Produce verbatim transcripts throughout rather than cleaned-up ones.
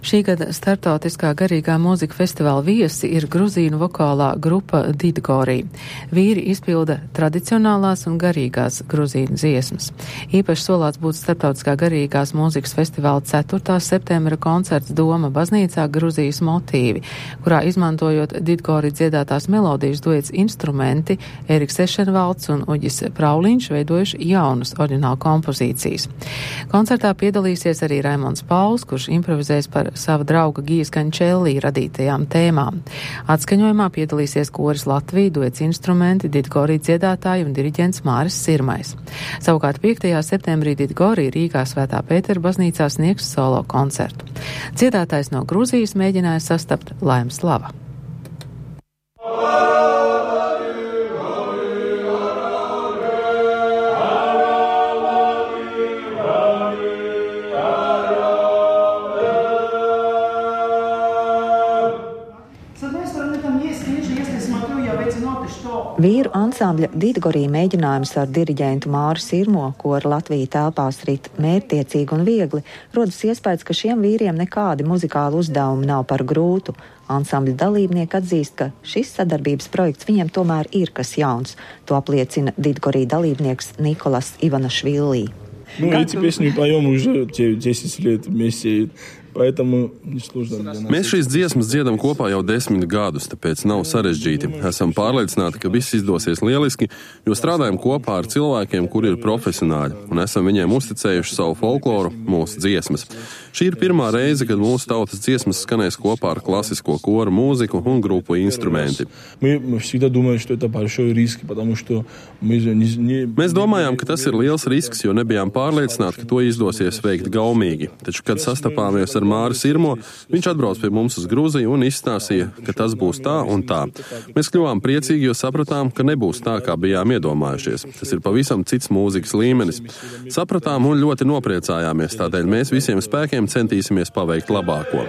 Šī gada startautiskā garīgā mūzika festivāla viesi ir gruzīnu vokālā grupa Didgori. Vīri izpilda tradicionālās un garīgās gruzīnu dziesmas. Īpaši solāts būt startautiskā garīgās mūzikas festivāla ceturtā septembra koncerts Doma baznīcā Gruzijas motīvi, kurā izmantojot Didgori dziedātās melodijas duets instrumenti, Eriks Ešenvalds un Uģis Prauliņš veidojuši jaunas oriģināla kompozīcijas. Koncertā piedalīsies arī Raimonds Pauls, kurš improvizēs par sava drauga Gijas Kančēlī radītajām tēmām. Atskaņojumā piedalīsies koris Latvija, duets instrumenti, Didgori dziedātāji un diriģents Māris Sirmais. Savukārt piektajā septembrī Didgori Rīgā Svētā Pētera baznīcā sniegs solo koncertu. Dziedātājs no Gruzijas mēģināja sastapt Laims Slava. Vīru ansambļa Didgori mēģinājums ar diriģentu Māru Sirmo, ko ar Latviju telpās rit mērķtiecīgi un viegli, rodas iespējas, ka šiem vīriem nekādi muzikāli uzdevumi nav par grūtu. Ansambļa dalībnieki atzīst, ka šis sadarbības projekts viņiem tomēr ir kas jauns. To apliecina Didgori dalībnieks Nikolas Ivanašvili. Ну, эти песни поем уже десять лет вместе. Mēs šīs dziesmas dziedam kopā jau desmit gadus, tāpēc nav sarežģīti. Esam pārliecināti, ka viss izdosies lieliski, jo strādājam kopā ar cilvēkiem, kuri ir profesionāļi, un esam viņiem uzticējuši savu folkloru, mūsu dziesmas. Šī ir pirmā reize, kad mūsu tautas dziesmas skanēs kopā ar klasisko koru mūziku un grupu instrumenti. Mēs domājām, ka tas ir liels risks, jo nebijām pārliecināti, ka to izdosies veikt gaumīgi. Taču, kad sastapāmies ar Māri Sirmo, viņš atbrauc pie mums uz Gruziju un izstāstīja, ka tas būs tā un tā. Mēs kļuvām priecīgi, jo sapratām, ka nebūs tā, kā bijām iedomājušies. Tas ir pavisam cits mūzikas līmenis. Sapratām un ļoti nopriecājāmies, tādēļ mēs visiem spēkiem centīsimies paveikt labāko.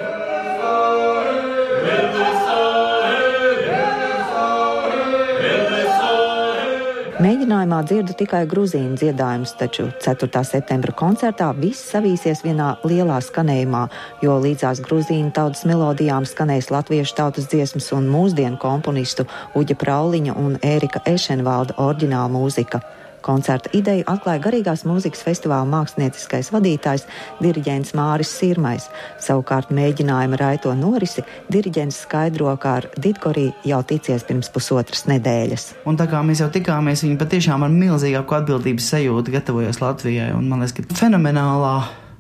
Mēģinājumā dzirdu tikai gruzīnu dziedājumus, taču ceturtā septembra koncertā viss savīsies vienā lielā skanējumā, jo līdzās gruzīnu tautas melodijām skanēs latviešu tautas dziesmas un mūsdienu komponistu Uģa Prauliņa un Ērika Ešenvalda oriģināla mūzika. Koncerta ideju atklāja garīgās mūzikas festivāla mākslinieckais vadītājs, diriģents Māris Sirmais. Savukārt mēģinājuma raito norisi diriģents skaidro, kā ar Didgori jau ticies pirms pusotras nedēļas. Un tā kā mēs jau tikāmies, viņi patiešām ar milzīgāku atbildības sajūtu gatavojas Latvijai. Un man liekas, ka fenomenālā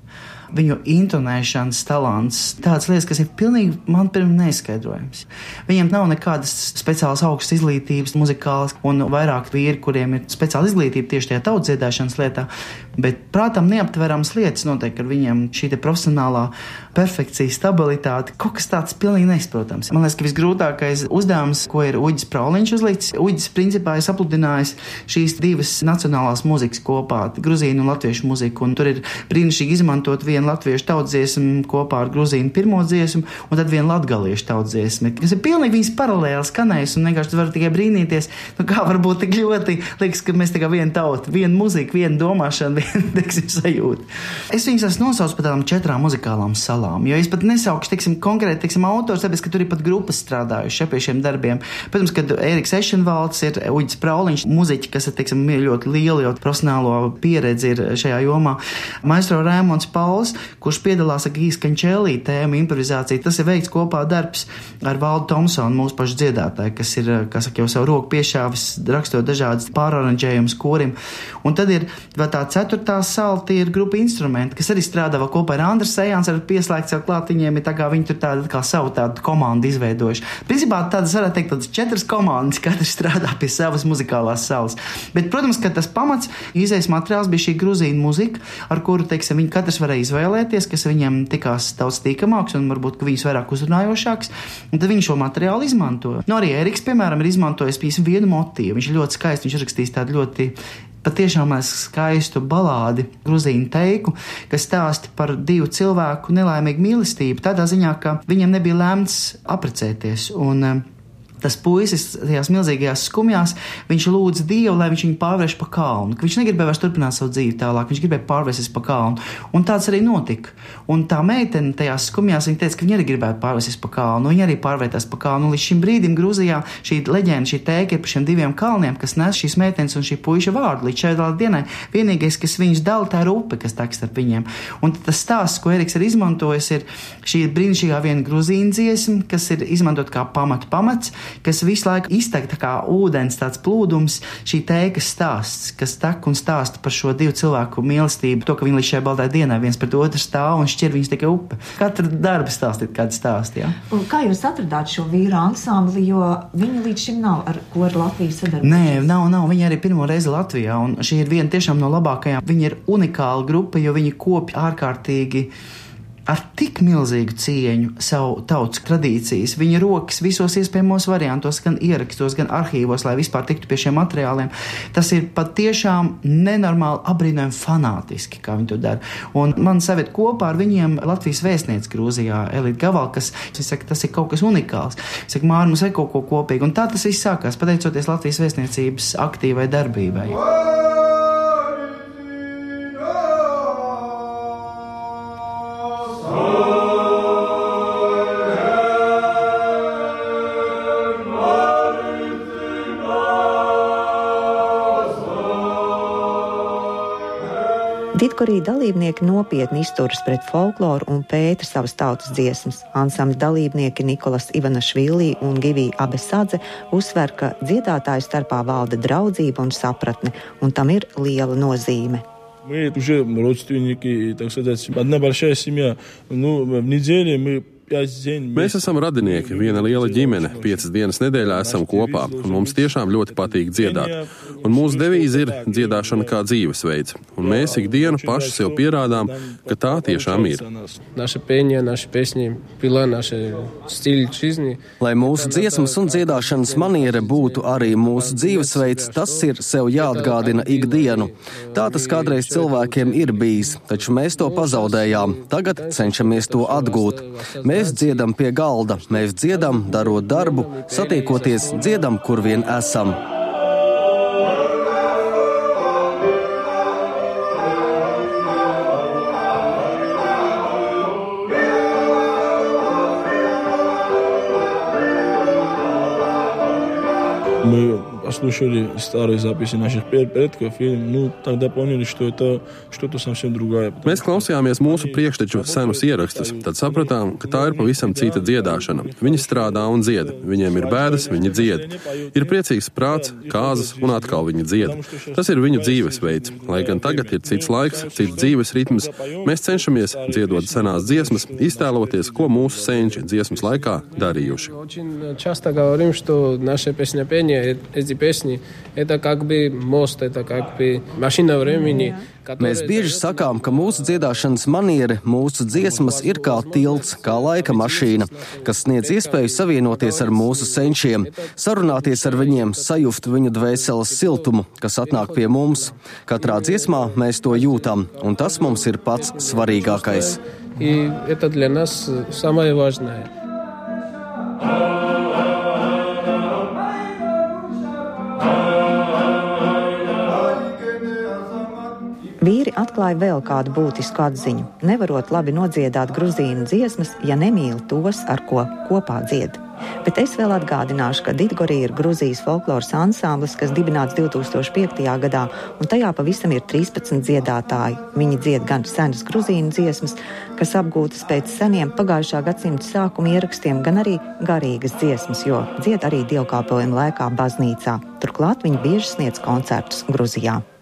viņu intonēšanas talants, tādas lietas, kas ir pilnīgi man pirms neizskaidrojams. Viņiem nav nekādas speciālas augstas izglītības, muzikālas, un vairāk vīri, kuriem ir speciāla izglītība tieši tajā tautsdziedāšanas lietā, bet prātam neaptverams lietas notiek ar viņiem, šī te profesionālā perfekcija, stabilitāte, kaut kas tāds pilnīgi neizprotams. Man liekas, ka visgrūtākais uzdevums, ko ir Uģis Prauliņš uzlicis, Uģis principā ir sapludinājis šīs divas nacionālās muzikas kopā, gruzīnu un latviešu muziku, un tur ir brīnišķīgi izmantot vienu latviešu tautsdziesmu kopā ar gruzīnu pirmo dziesmu, un tad vienu latgaliešu tautsdziesmu, kas ir pilnīgi viņas paralēli skanējis, un vienkārši var tikai brīnīties, nu kā varbūt tik ļoti liekas, ka mēs tikai viena tauta, viena muzika, viena domāšana, viena, teiksim, sajūta. Es viņas esmu nosaucis par tādām četrām muzikālām salām, jo es pat nesaukšu, teiksim, konkrēti, teiksim, autors, tāpēc, ka tur ir pat grupas strādājuši pie šiem darbiem. Protams, kad Eriks Ešenvalds ir Uģis Prauliņš, muziķi, kas ir, teiksim, ļoti lieli, jo profesionālo pieredzi ir šajā jomā. Maestro Raimonds Pauls, kurš piedalās ar Gijas Kančēlī tēmu improvizāciju. Tas ir veikts kopā darbs ar Valdu Tomsonu, mūsu pašu dziedātāju, kas ir, kā saka, jau savu roku piešāvis, rakstot dažādas pāraranžējumus korim. Un tad ir vēl tā ceturtā sala, tie ir grupa instrumenti, kas arī strādā vēl kopā ar Andras Sejāns, ar pieslēgts jau klāt, viņiem ir tā kā viņi tur tādu kā savu tādu komandu izveidojuši. Principā tādas, varētu teikt, tādas četras komandas, katrs strādā pie savas muzikālās salas. Bet, protams, ka tas pamats, izējas materiāls bija šī gruzīna muzika, ar kuru, teiksim, viņi katrs varēja izvēlēties, kas viņam tikās daudz tīkamāks un varbūt, ka viņus vairāk uzrunājošāks, un tad viņš šo materiālu izmanto. Nu, arī Eriks, piemēram, ir izmantojis piemēram vienu motīvu. Viņš ir ļoti skaisti, viņš ir rakstījis tādu ļoti patiešām skaistu balādi, gruzīnu teiku, kas stāsta par divu cilvēku nelaimīgu mīlestību, tādā ziņā, ka viņam nebija lēmts apprecēties, un tas puisis tajās milzīgajās skumjās, viņš lūdza Dievu, lai viņš viņu pārvērš pa kalnu. Viņš negribēja vairs turpināt savu dzīvi tālāk, viņš gribēja pārvērsties pa kalnu. Un tāds arī notika. Un tā meitene tajās skumjās, viņa teica, ka viņa arī gribētu pārvērsties pa kalnu. Viņa arī pārvērtās pa kalnu. Un līdz šim brīdim Grūzijā šī leģenda, šī tēka ir par šiem diviem kalniem, kas nes šīs meitenes un šī puiša vārdu. Līdz šai dienai vienīgais, kas viņus dala, tā ir upe, kas tek starp viņiem. Un tas stāsts, ko Eriks ir izmantojis, ir šī brīnišķīgā viena gruzīna dziesma, kas ir izmantot kā pamatu pamats, kas visu laiku iztek tā kā ūdens, tāds plūdums, šī tēkas stāsts, kas tek un stāsta par šo divu cilvēku mīlestību, to, ka viņi līdz šai baltai dienai viens pret otru stāv un šķir viņus tikai upe. Katra darba stāst ir kāds stāsts, jā. Un kā jūs atradāt šo vīru ansambli, jo viņi līdz šim nav ar ko ar Latviju sadarbojušies? Nē, nav, nav, viņi arī pirmo reizi Latvijā, un šī ir viena tiešām no labākajām. Viņi ir unikāla grupa, jo viņi kopja ārkārtīgi ar tik milzīgu cieņu savu tautas tradīcijas. Viņa rokas visos iespējamos variantos, gan ierakstos, gan arhīvos, lai vispār tiktu pie šiem materiāliem. Tas ir pat tiešām nenormāli apbrīnojami fanātiski, kā viņi to dara. Un man saviet kopā ar viņiem Latvijas vēstniece Grūzijā, Elīte Gavala, kas, es saku, tas ir kaut kas unikāls. Es saku, Māri, mums ir kaut ko kopīgi. Un tā tas viss sākās, pateicoties Latvijas vēstniecības aktīvai darbībai. Didgorī dalībnieki nopietni izturas pret folkloru un pēta savas tautas dziesmas. Ansambļa dalībnieki Nikolas Ivanašvili un Givija Abesadze uzsver, ka dziedātāju starpā valda draudzība un sapratne, un tam ir liela nozīme. Мы уже родственники, так сказать, одна большая семья. Ну, в неделе мы Mēs esam radinieki, viena liela ģimene, piecas dienas nedēļā esam kopā, un mums tiešām ļoti patīk dziedāt. Un mūsu devīze ir dziedāšana kā dzīvesveids, un mēs ikdienu paši sev pierādām, ka tā tiešām ir. Lai mūsu dziesmas un dziedāšanas maniera būtu arī mūsu dzīvesveids, tas ir sev jāatgādina ikdienu. Tā tas kādreiz cilvēkiem ir bijis, taču mēs to pazaudējām, tagad cenšamies to atgūt. Mēs Mēs dziedam pie galda, mēs dziedam, darot darbu, satiekoties, dziedam, kur vien esam. Мы послушали старые записи наших предков, и ну, тогда поняли, что это что-то совсем другое. Mēs klausījāmies mūsu priekšteču senus ierakstus, tad sapratām, ka tā ir pavisam cita dziedāšana. Viņi strādā un dzied, viņiem ir bēdas, viņi dzied. Ir priecīgs prāts, kāzas un atkal viņi dzied. Tas ir viņu dzīvesveids. Lai gan tagad ir cits laiks, cits dzīves ritms, mēs cenšamies dziedot senās dziesmas, iztēloties, ko mūsu senči dziesmas laikā darījuši. Песни, это как бы мост, это как бы машина времени. Mēs bieži sakām, ka mūsu dziedāšanas manieri, mūsu dziesmas ir kā tilts, kā laika mašīna, kas sniedz iespēju savienoties ar mūsu senčiem, sarunāties ar viņiem, sajuft viņu dvēseles siltumu, kas atnāk pie mums. Katrā dziesmā mēs to jūtam, un tas mums ir pats svarīgākais. И это для нас самое важное. Vīri atklāja vēl kādu būtisku atziņu. Nevarot labi nodziedāt gruzīnu dziesmas, ja nemīl tos, ar ko kopā dzied. Bet es vēl atgādināšu, ka Didgorī ir Gruzijas folkloras ansamblis, kas dibināts divi tūkstoši piektajā gadā, un tajā pavisam ir trīspadsmit dziedātāji. Viņi dzied gan senas gruzīnu dziesmas, kas apgūtas pēc seniem pagājušā gadsimta sākuma ierakstiem, gan arī garīgas dziesmas, jo dzied arī dievkalpojuma laikā baznīcā. Turklāt viņi bieži sniedz koncertus Gruzijā.